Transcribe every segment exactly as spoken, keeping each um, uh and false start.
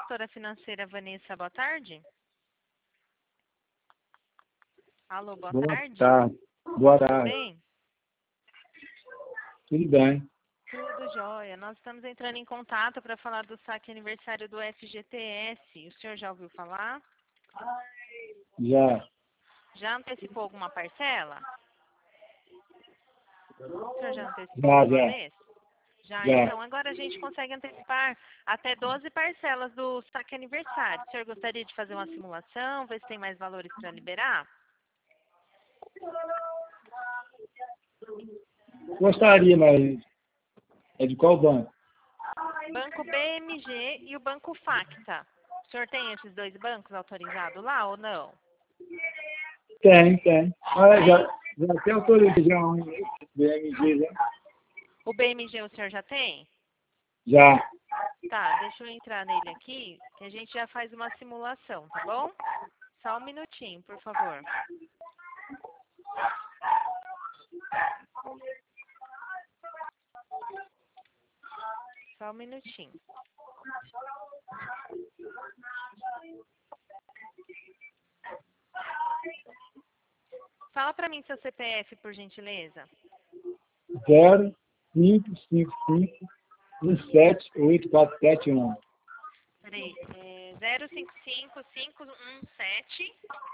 gestora financeira Vanessa, boa tarde. Alô, boa, Boa tarde. tarde. Boa Tudo tarde. bem? Tudo bem. Tudo jóia. Nós estamos entrando em contato para falar do saque aniversário do F G T S. O senhor já ouviu falar? Já. Já antecipou alguma parcela? O senhor já antecipou Já, alguma já. vez? Já, Já. então. Agora a gente consegue antecipar até doze parcelas do saque aniversário. O senhor gostaria de fazer uma simulação, ver se tem mais valores para liberar? Gostaria, mas é de qual banco? Banco B M G e o Banco Facta. O senhor tem esses dois bancos autorizados lá ou não? Tem, tem. Ah, já, já até autorizei já um B M G, já. O B M G o senhor já tem? Já. Tá, deixa eu entrar nele aqui, que a gente já faz uma simulação, tá bom? Só um minutinho, por favor. Só um minutinho. Fala pra mim seu C P F, por gentileza. Zero, cinco, cinco, cinco, um, sete, oito, quatro, sete, um. Peraí, é zero cinco cinco cinco um sete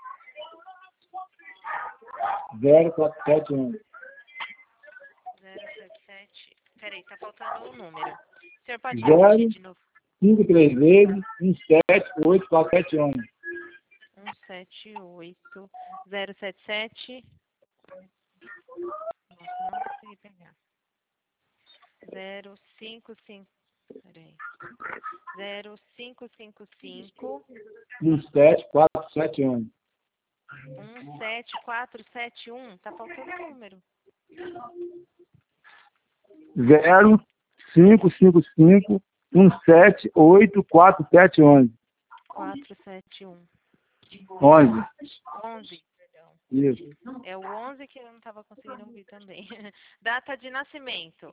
Zero, quatro, sete, um. zero sete sete. Peraí, tá faltando um número. O senhor pode Zero. repetir de novo? Cinco, três vezes, um, sete, oito, quatro, sete, um. um sete oito zero sete sete. Nossa, não consegui pegar. zero cinco cinco. Peraí. zero cinco cinco cinco Um, sete, quatro, sete, um. um sete quatro sete um. Tá faltando um número. Zero, cinco, cinco, cinco, um, sete, oito, quatro, sete, onze. quatro sete um. Onze. onze, perdão. Isso. É o onze que eu não estava conseguindo ouvir também. Data de nascimento.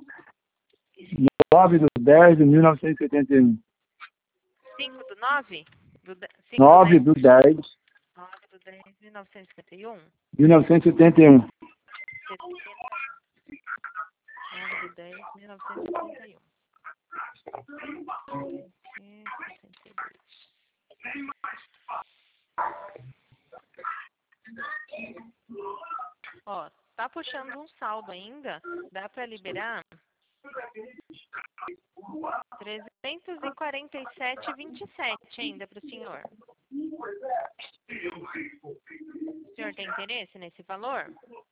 nove do dez de mil novecentos e setenta e um. cinco do nove? Do de... cinco nove do do dez nove do dez de mil novecentos e cinquenta e um? de mil novecentos e setenta e um. nove do dez de mil novecentos e setenta e um. Ó, tá puxando um saldo ainda. Dá para liberar trezentos e quarenta e sete vírgula vinte e sete ainda para o senhor. O senhor tem interesse nesse valor?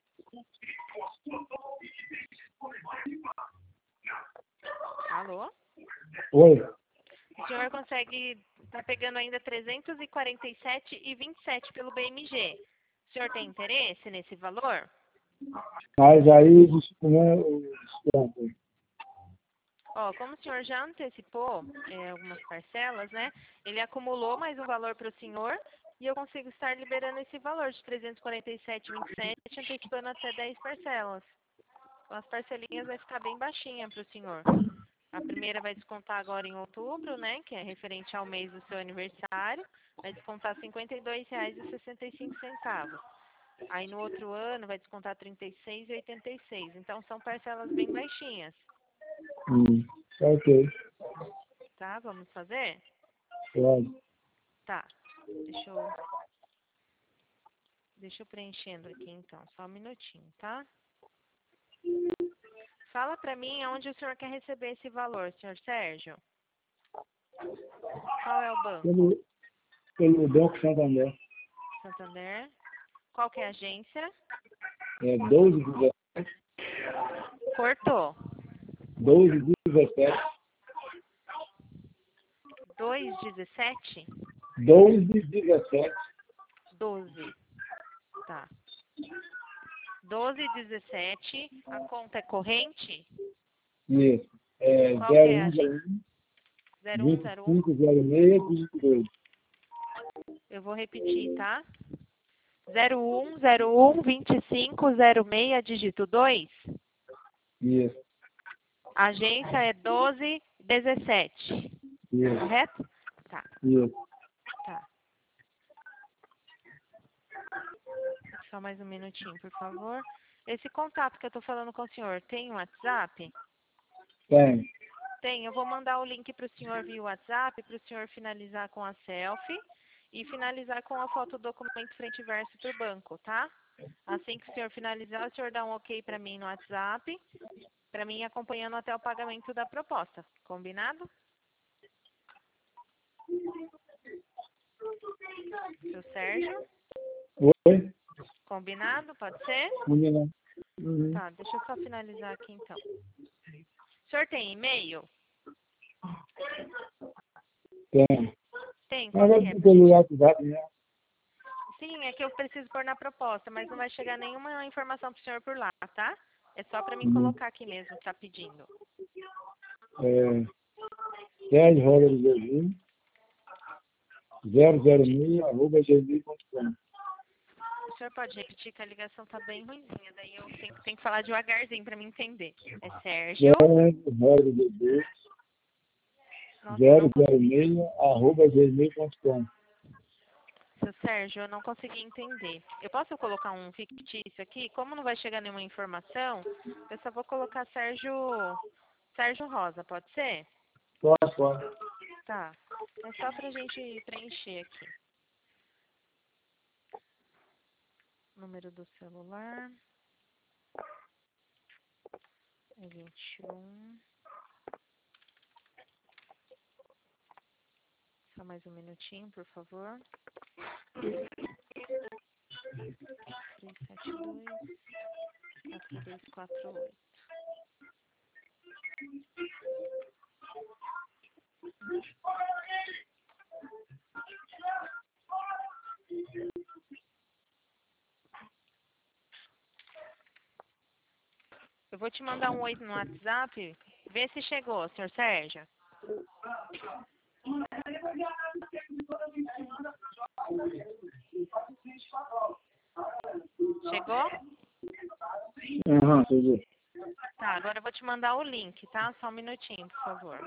Alô? Oi. O senhor consegue, tá pegando ainda trezentos e quarenta e sete vírgula vinte e sete pelo B M G. O senhor tem interesse nesse valor? Mas aí, né, o desconto. Ó, como o senhor já antecipou é, algumas parcelas, né? Ele acumulou mais um valor para o senhor e eu consigo estar liberando esse valor de trezentos e quarenta e sete vírgula vinte e sete, antecipando até dez parcelas. Então, as parcelinhas vai ficar bem baixinha para o senhor. A primeira vai descontar agora em outubro, né? Que é referente ao mês do seu aniversário. Vai descontar cinquenta e dois reais e sessenta e cinco centavos. Aí no outro ano vai descontar trinta e seis reais e oitenta e seis centavos. Então são parcelas bem baixinhas. Hum, ok. Tá? Vamos fazer? Pode. Tá. Deixa eu... Deixa eu preenchendo aqui então. Só um minutinho, tá? Fala pra mim aonde o senhor quer receber esse valor, senhor Sérgio. Qual é o banco? Pelo, pelo Banco Santander. Santander. Qual que é a agência? É doze, dezessete. Cortou. doze, dezessete. dois dezessete? doze, dezessete. doze. Tá. doze dezessete. A conta é corrente? Isso. É Qual que é a zero agência? um zero um zero um? vinte e cinco zero seis vinte e dois. Eu vou repetir, tá? zero um zero um vinte e cinco zero seis, dígito dois. Isso. A agência é doze dezessete. Isso. Correto? Tá, Isso. tá. Só mais um minutinho, por favor. Esse contato que eu tô falando com o senhor, tem um WhatsApp? Tem. Tem, eu vou mandar o link para o senhor via WhatsApp, para o senhor finalizar com a selfie e finalizar com a foto do documento frente e verso para o banco, tá? Assim que o senhor finalizar, o senhor dá um ok para mim no WhatsApp, para mim acompanhando até o pagamento da proposta. Combinado? Seu Sérgio? Oi? Combinado? Pode ser? Combinado. Uhum. Tá, deixa eu só finalizar aqui então. O senhor tem e-mail? Tem. Tem, qual Mas que é? é Pra pelo gente... WhatsApp, né? Sim, é que eu preciso pôr na proposta, mas não vai chegar nenhuma informação pro senhor por lá, tá? É só para mim Uhum. colocar aqui mesmo, tá pedindo. É, Sérgio Roda do Brasil, zero zero seis, arroba gmail ponto com. O senhor pode repetir que a ligação tá bem ruimzinha, daí eu tenho, tenho que falar devagarzinho para me entender. É Sérgio. Sérgio Roda do Brasil, Nossa, eu não zero zero consegui. seis, arroba gmail ponto com. Seu Sérgio, eu não consegui entender. Eu posso colocar um fictício aqui? Como não vai chegar nenhuma informação, eu só vou colocar Sérgio, Sérgio Rosa, pode ser? Pode, pode. Tá. É só pra gente preencher aqui. Número do celular. É vinte e um. Só mais um minutinho, por favor. três sete dois, quatro dois quatro oito. Eu vou te mandar um oi no WhatsApp. Vê se chegou, senhor Sérgio. Chegou? Aham, tudo. Tá, agora eu vou te mandar o link, tá? Só um minutinho, por favor.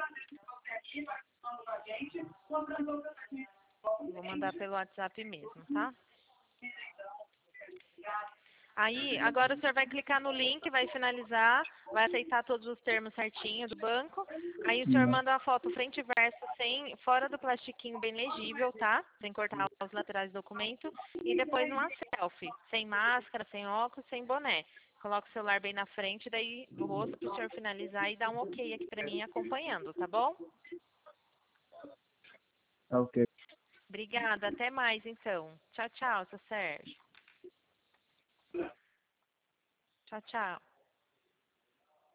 Vou mandar pelo WhatsApp mesmo, tá? Aí, agora o senhor vai clicar no link, vai finalizar, vai aceitar todos os termos certinho do banco. Aí o senhor Hum. manda a foto frente e verso sem, fora do plastiquinho bem legível, tá? Sem cortar os laterais do documento. E depois uma selfie, sem máscara, sem óculos, sem boné. Coloca o celular bem na frente, daí do rosto para o senhor finalizar e dar um ok aqui para mim acompanhando, tá bom? Ok. Obrigada, até mais então. Tchau, tchau, seu Sérgio. Tchau, tchau.